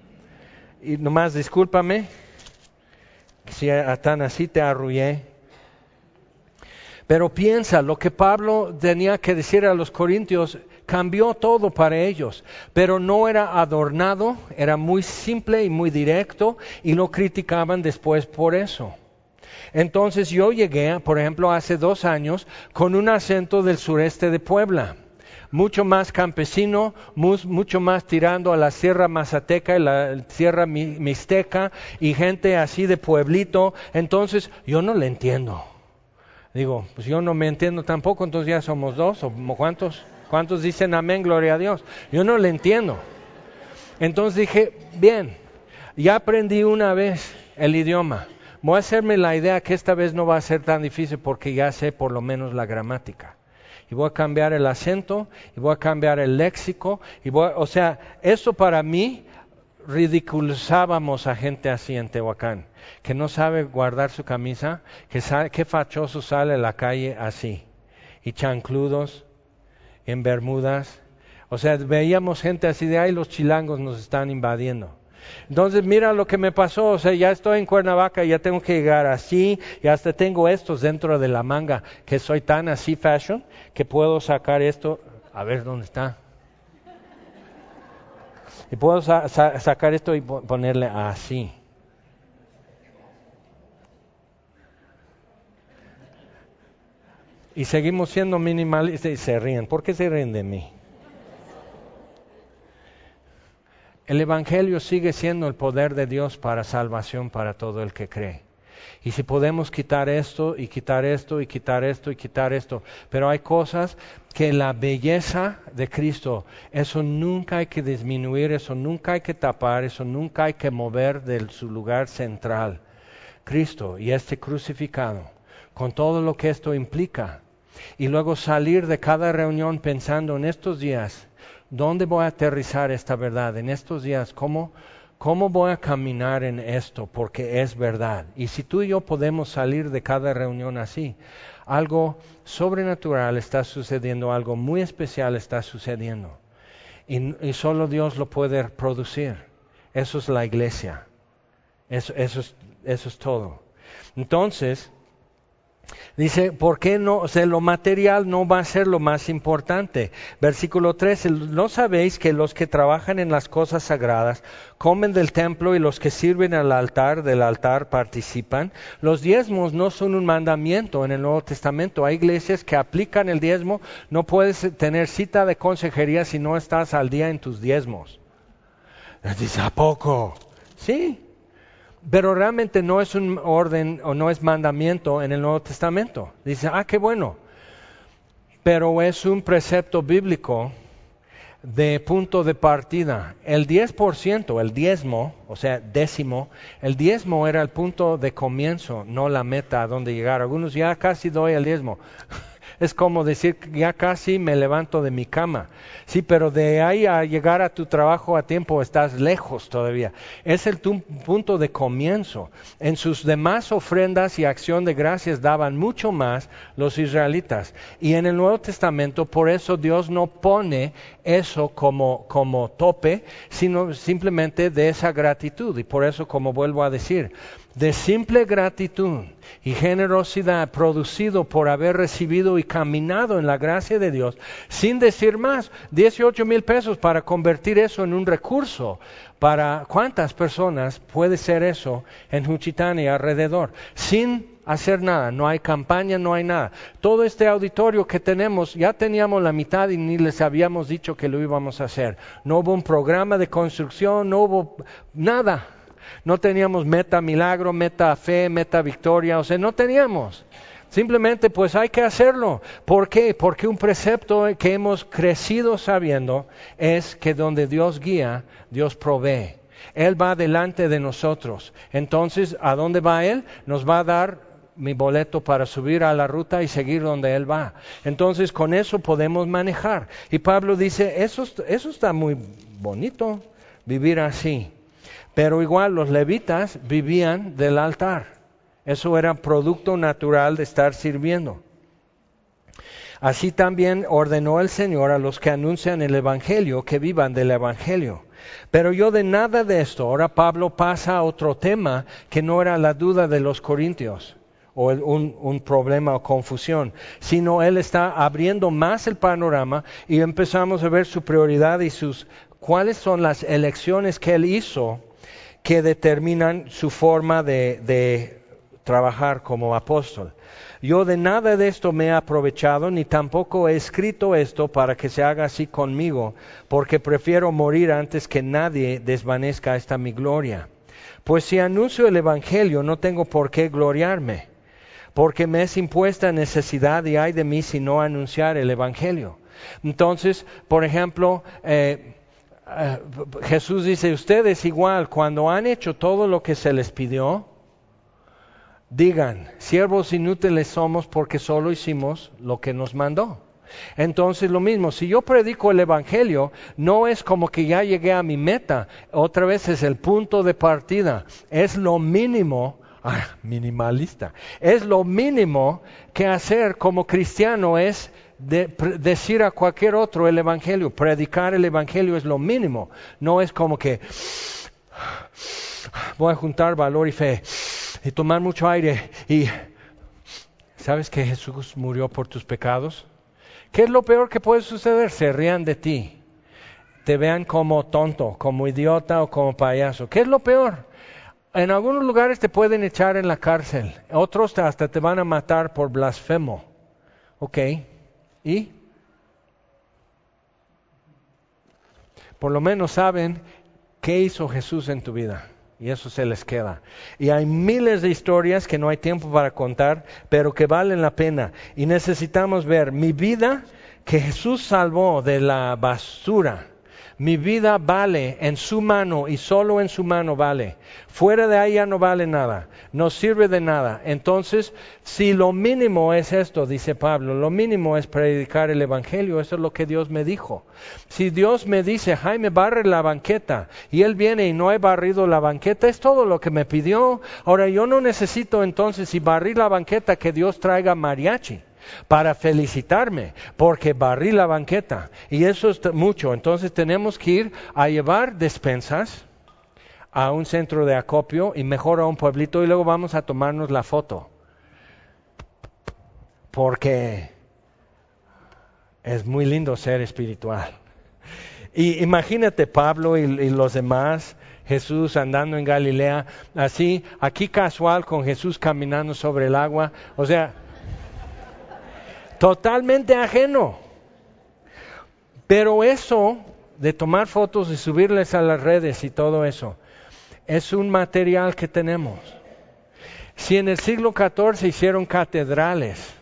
Y nomás discúlpame, si tan así te arrullé. Pero piensa, lo que Pablo tenía que decir a los corintios cambió todo para ellos, pero no era adornado, era muy simple y muy directo y lo criticaban después por eso. Entonces yo llegué, por ejemplo, hace 2 años con un acento del sureste de Puebla, mucho más campesino, mucho más tirando a la Sierra Mazateca y la Sierra Mixteca y gente así de pueblito. Entonces yo no le entiendo. Digo, pues yo no me entiendo tampoco, entonces ya somos 2, o ¿cuántos? ¿Cuántos dicen amén, gloria a Dios? Yo no le entiendo. Entonces dije, bien, ya aprendí una vez el idioma. Voy a hacerme la idea que esta vez no va a ser tan difícil porque ya sé por lo menos la gramática. Y voy a cambiar el acento, y voy a cambiar el léxico, o sea, esto para mí ridiculizábamos a gente así en Tehuacán, que no sabe guardar su camisa, que fachoso sale a la calle así, y chancludos, en bermudas. O sea, veíamos gente así de ahí, los chilangos nos están invadiendo. Entonces mira lo que me pasó, o sea, ya estoy en Cuernavaca, ya tengo que llegar así, y hasta tengo estos dentro de la manga, que soy tan así fashion, que puedo sacar esto, a ver dónde está. Y puedo sacar esto y ponerle así. Y seguimos siendo minimalistas y se ríen. ¿Por qué se ríen de mí? El Evangelio sigue siendo el poder de Dios para salvación para todo el que cree. Y si podemos quitar esto, y quitar esto, y quitar esto, y quitar esto. Pero hay cosas que la belleza de Cristo, eso nunca hay que disminuir, eso nunca hay que tapar, eso nunca hay que mover de su lugar central. Cristo y este crucificado, con todo lo que esto implica. Y luego salir de cada reunión pensando en estos días, ¿dónde voy a aterrizar esta verdad? En estos días, ¿cómo voy a caminar en esto? Porque es verdad. Y si tú y yo podemos salir de cada reunión así, algo sobrenatural está sucediendo, algo muy especial está sucediendo. Y solo Dios lo puede producir. Eso es la iglesia. Eso es todo. Entonces, dice, ¿por qué no? O sea, lo material no va a ser lo más importante. Versículo 13, ¿no sabéis que los que trabajan en las cosas sagradas comen del templo y los que sirven al altar, del altar participan? Los diezmos no son un mandamiento en el Nuevo Testamento. Hay iglesias que aplican el diezmo. No puedes tener cita de consejería si no estás al día en tus diezmos. Dice, ¿a poco? Sí. Pero realmente no es un orden o no es mandamiento en el Nuevo Testamento. Dice, qué bueno. Pero es un precepto bíblico de punto de partida. El 10%, el diezmo, o sea, décimo, el diezmo era el punto de comienzo, no la meta a donde llegar. Algunos ya casi doy el diezmo. Es como decir, ya casi me levanto de mi cama. Sí, pero de ahí a llegar a tu trabajo a tiempo estás lejos todavía. Es el punto de comienzo. En sus demás ofrendas y acción de gracias daban mucho más los israelitas. Y en el Nuevo Testamento, por eso Dios no pone eso como tope, sino simplemente de esa gratitud. Y por eso, como vuelvo a decir, de simple gratitud y generosidad producido por haber recibido y caminado en la gracia de Dios, sin decir más, 18,000 pesos para convertir eso en un recurso. ¿Para cuántas personas puede ser eso en Juchitán y alrededor? Sin hacer nada, no hay campaña, no hay nada. Todo este auditorio que tenemos, ya teníamos la mitad y ni les habíamos dicho que lo íbamos a hacer. No hubo un programa de construcción, no hubo nada. No teníamos meta milagro, meta fe, meta victoria, o sea, no teníamos. Simplemente pues hay que hacerlo. ¿Por qué? Porque un precepto que hemos crecido sabiendo es que donde Dios guía, Dios provee. Él va delante de nosotros. Entonces, ¿a dónde va Él? Nos va a dar mi boleto para subir a la ruta y seguir donde Él va. Entonces, con eso podemos manejar. Y Pablo dice, eso está muy bonito, vivir así. Pero igual los levitas vivían del altar. Eso era producto natural de estar sirviendo. Así también ordenó el Señor a los que anuncian el Evangelio que vivan del Evangelio. Pero yo de nada de esto, ahora Pablo pasa a otro tema que no era la duda de los corintios. o un problema o confusión, sino Él está abriendo más el panorama y empezamos a ver su prioridad y cuáles son las elecciones que Él hizo que determinan su forma de trabajar como apóstol. Yo de nada de esto me he aprovechado, ni tampoco he escrito esto para que se haga así conmigo, porque prefiero morir antes que nadie desvanezca esta mi gloria. Pues si anuncio el Evangelio, no tengo por qué gloriarme, porque me es impuesta necesidad y ay de mí si no anunciar el Evangelio. Entonces, por ejemplo, Jesús dice, ustedes igual, cuando han hecho todo lo que se les pidió, digan, siervos inútiles somos porque solo hicimos lo que nos mandó. Entonces lo mismo, si yo predico el Evangelio, no es como que ya llegué a mi meta, otra vez es el punto de partida, es lo mínimo, minimalista, es lo mínimo que hacer como cristiano es decir a cualquier otro el Evangelio, predicar el Evangelio es lo mínimo, no es como que voy a juntar valor y fe y tomar mucho aire y ¿sabes que Jesús murió por tus pecados? ¿Qué es lo peor que puede suceder? Se rían de ti, te vean como tonto, como idiota o como payaso. ¿Qué es lo peor? En algunos lugares te pueden echar en la cárcel, otros hasta te van a matar por blasfemo. Ok, ¿y? Por lo menos saben qué hizo Jesús en tu vida. Y eso se les queda. Y hay miles de historias que no hay tiempo para contar, pero que valen la pena. Y necesitamos ver mi vida que Jesús salvó de la basura. Mi vida vale en su mano y solo en su mano vale. Fuera de ahí ya no vale nada, no sirve de nada. Entonces, si lo mínimo es esto, dice Pablo, lo mínimo es predicar el Evangelio, eso es lo que Dios me dijo. Si Dios me dice, Jaime, barre la banqueta, y Él viene y no he barrido la banqueta, es todo lo que me pidió. Ahora, yo no necesito entonces, si barrí la banqueta, que Dios traiga mariachi para felicitarme, porque barrí la banqueta, y eso es mucho. Entonces tenemos que ir a llevar despensas a un centro de acopio y mejor a un pueblito y luego vamos a tomarnos la foto, porque es muy lindo ser espiritual. Y imagínate Pablo y los demás, Jesús andando en Galilea, así, aquí casual con Jesús caminando sobre el agua, o sea, totalmente ajeno. Pero eso de tomar fotos y subirles a las redes y todo eso, es un material que tenemos. Si en el siglo XIV hicieron catedrales,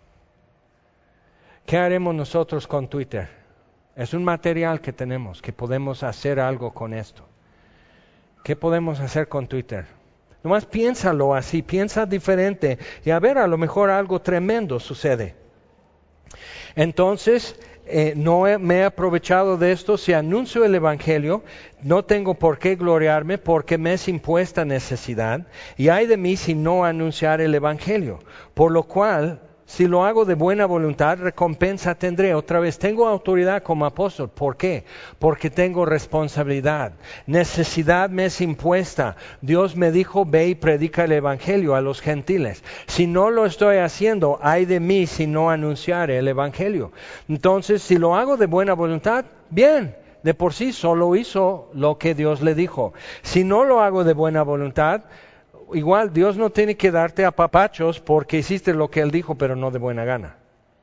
¿qué haremos nosotros con Twitter? Es un material que tenemos, que podemos hacer algo con esto. ¿Qué podemos hacer con Twitter? Nomás piénsalo así, piensa diferente y a ver, a lo mejor algo tremendo sucede. Entonces, no me he aprovechado de esto. Si anuncio el Evangelio, no tengo por qué gloriarme porque me es impuesta necesidad. Y ay de mí si no anunciar el Evangelio. Por lo cual, si lo hago de buena voluntad, recompensa tendré. Otra vez, tengo autoridad como apóstol. ¿Por qué? Porque tengo responsabilidad. Necesidad me es impuesta. Dios me dijo, ve y predica el Evangelio a los gentiles. Si no lo estoy haciendo, ay de mí si no anunciare el Evangelio. Entonces, si lo hago de buena voluntad, bien. De por sí solo hizo lo que Dios le dijo. Si no lo hago de buena voluntad, igual Dios no tiene que darte apapachos porque hiciste lo que Él dijo, pero no de buena gana.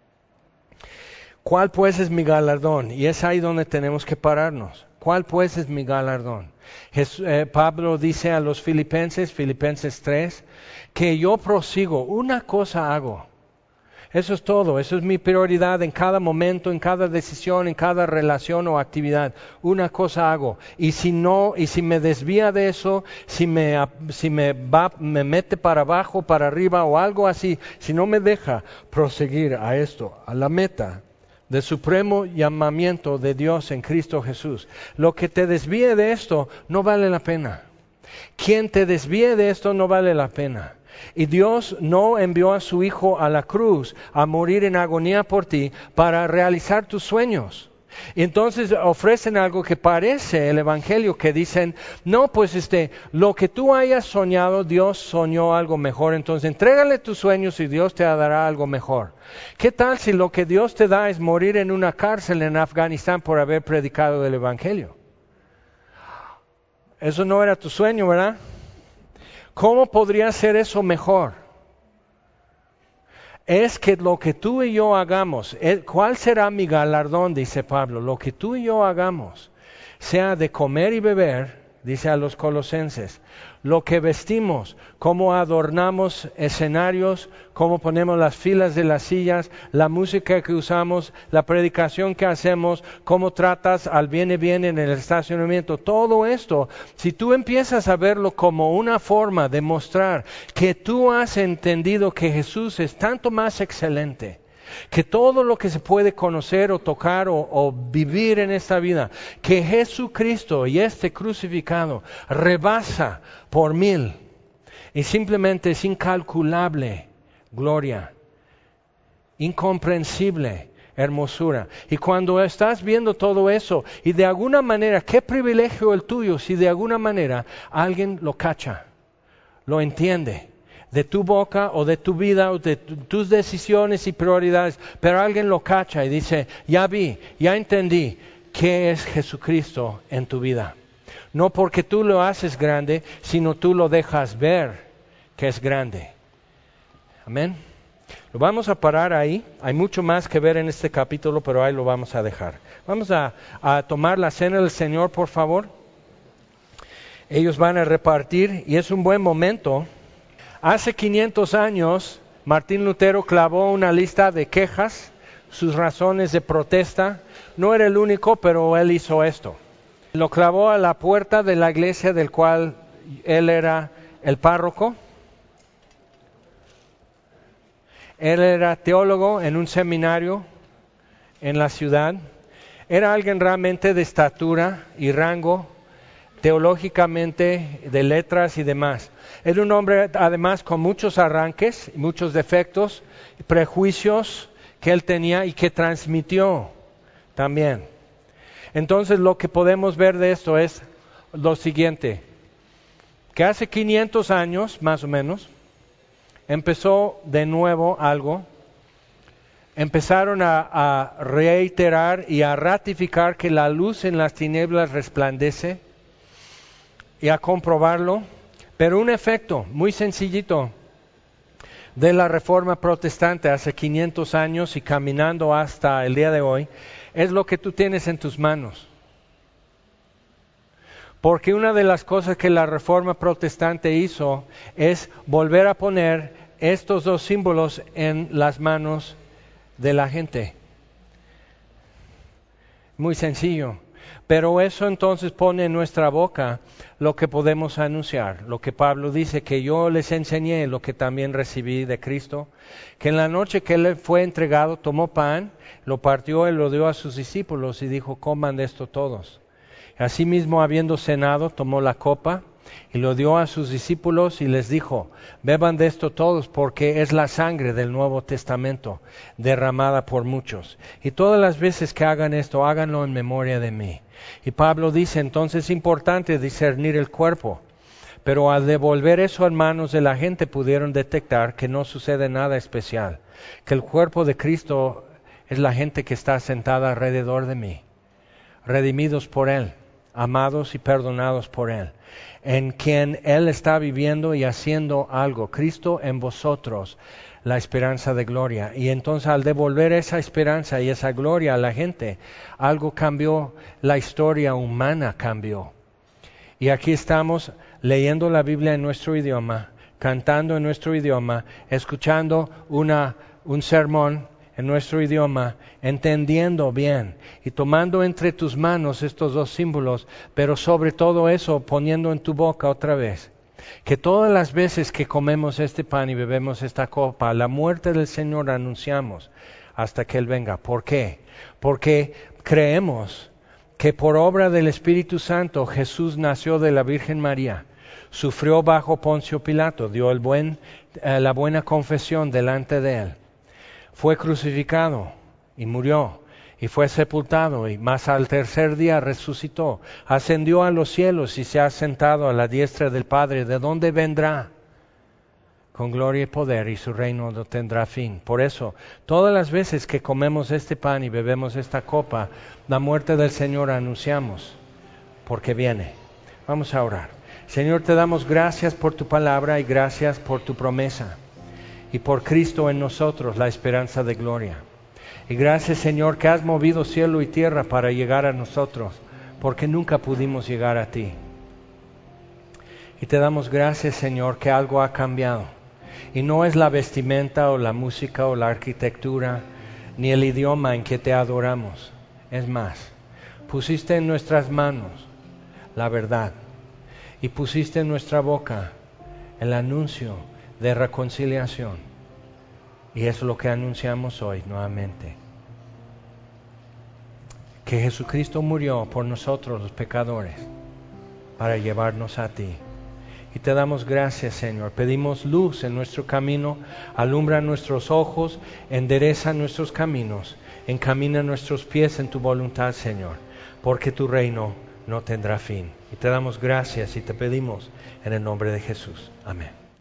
¿Cuál pues es mi galardón? Y es ahí donde tenemos que pararnos. ¿Cuál pues es mi galardón? Pablo dice a los Filipenses 3, que yo prosigo, una cosa hago. Eso es todo, eso es mi prioridad en cada momento, en cada decisión, en cada relación o actividad. Una cosa hago. Y si me desvía de eso, si me mete para abajo, para arriba o algo así, si no me deja proseguir a esto, a la meta del supremo llamamiento de Dios en Cristo Jesús, lo que te desvíe de esto no vale la pena. Quien te desvíe de esto no vale la pena. Y Dios no envió a su Hijo a la cruz a morir en agonía por ti para realizar tus sueños. Y entonces ofrecen algo que parece el Evangelio, que dicen, no, pues lo que tú hayas soñado, Dios soñó algo mejor, entonces entrégale tus sueños y Dios te dará algo mejor. ¿Qué tal si lo que Dios te da es morir en una cárcel en Afganistán por haber predicado el Evangelio? Eso no era tu sueño, ¿verdad? ¿Cómo podría ser eso mejor? Es que lo que tú y yo hagamos, ¿cuál será mi galardón? Dice Pablo, lo que tú y yo hagamos, sea de comer y beber, dice a los colosenses, lo que vestimos, cómo adornamos escenarios, cómo ponemos las filas de las sillas, la música que usamos, la predicación que hacemos, cómo tratas al bien y bien en el estacionamiento, todo esto, si tú empiezas a verlo como una forma de mostrar que tú has entendido que Jesús es tanto más excelente, que todo lo que se puede conocer o tocar o vivir en esta vida, que Jesucristo y crucificado rebasa por 1000 y simplemente es incalculable gloria, incomprensible hermosura. Y cuando estás viendo todo eso y de alguna manera, qué privilegio el tuyo si de alguna manera alguien lo cacha, lo entiende, de tu boca o de tu vida o de tus decisiones y prioridades, pero alguien lo cacha y dice, ya vi, ya entendí qué es Jesucristo en tu vida. No porque tú lo haces grande, sino tú lo dejas ver que es grande. Amén. Lo vamos a parar ahí. Hay mucho más que ver en este capítulo, pero ahí lo vamos a dejar. Vamos a tomar la cena del Señor, por favor. Ellos van a repartir y es un buen momento. Hace 500 años, Martín Lutero clavó una lista de quejas, sus razones de protesta. No era el único, pero él hizo esto. Lo clavó a la puerta de la iglesia del cual él era el párroco. Él era teólogo en un seminario en la ciudad. Era alguien realmente de estatura y rango, teológicamente, de letras y demás. Era un hombre además con muchos arranques, muchos defectos, prejuicios que él tenía y que transmitió también. Entonces lo que podemos ver de esto es lo siguiente, que hace 500 años más o menos empezó de nuevo algo, empezaron a reiterar y a ratificar que la luz en las tinieblas resplandece y a comprobarlo, pero un efecto muy sencillito de la Reforma Protestante hace 500 años y caminando hasta el día de hoy, es lo que tú tienes en tus manos. Porque una de las cosas que la Reforma Protestante hizo es volver a poner estos dos símbolos en las manos de la gente. Muy sencillo. Pero eso entonces pone en nuestra boca lo que podemos anunciar, lo que Pablo dice, que yo les enseñé lo que también recibí de Cristo, que en la noche que él fue entregado tomó pan, lo partió y lo dio a sus discípulos y dijo, coman de esto todos. Asimismo, habiendo cenado, tomó la copa y lo dio a sus discípulos y les dijo, beban de esto todos porque es la sangre del Nuevo Testamento derramada por muchos. Y todas las veces que hagan esto, háganlo en memoria de mí. Y Pablo dice, entonces es importante discernir el cuerpo. Pero al devolver eso en manos de la gente pudieron detectar que no sucede nada especial. Que el cuerpo de Cristo es la gente que está sentada alrededor de mí. Redimidos por Él, amados y perdonados por Él. En quien Él está viviendo y haciendo algo. Cristo en vosotros, la esperanza de gloria. Y entonces al devolver esa esperanza y esa gloria a la gente, algo cambió, la historia humana cambió. Y aquí estamos leyendo la Biblia en nuestro idioma, cantando en nuestro idioma, escuchando un sermón en nuestro idioma, entendiendo bien y tomando entre tus manos estos dos símbolos, pero sobre todo eso poniendo en tu boca otra vez. Que todas las veces que comemos este pan y bebemos esta copa, la muerte del Señor anunciamos hasta que Él venga. ¿Por qué? Porque creemos que por obra del Espíritu Santo Jesús nació de la Virgen María, sufrió bajo Poncio Pilato, dio la buena confesión delante de Él, fue crucificado y murió y fue sepultado, y más al tercer día resucitó, ascendió a los cielos y se ha sentado a la diestra del Padre, ¿de dónde vendrá? Con gloria y poder, y su reino no tendrá fin. Por eso, todas las veces que comemos este pan y bebemos esta copa, la muerte del Señor anunciamos, porque viene. Vamos a orar. Señor, te damos gracias por tu palabra y gracias por tu promesa, y por Cristo en nosotros, la esperanza de gloria. Y gracias, Señor, que has movido cielo y tierra para llegar a nosotros, porque nunca pudimos llegar a ti. Y te damos gracias, Señor, que algo ha cambiado. Y no es la vestimenta o la música o la arquitectura, ni el idioma en que te adoramos. Es más, pusiste en nuestras manos la verdad, y pusiste en nuestra boca el anuncio de reconciliación. Y es lo que anunciamos hoy nuevamente. Que Jesucristo murió por nosotros los pecadores para llevarnos a ti. Y te damos gracias, Señor. Pedimos luz en nuestro camino, alumbra nuestros ojos, endereza nuestros caminos, encamina nuestros pies en tu voluntad, Señor, porque tu reino no tendrá fin. Y te damos gracias y te pedimos en el nombre de Jesús. Amén.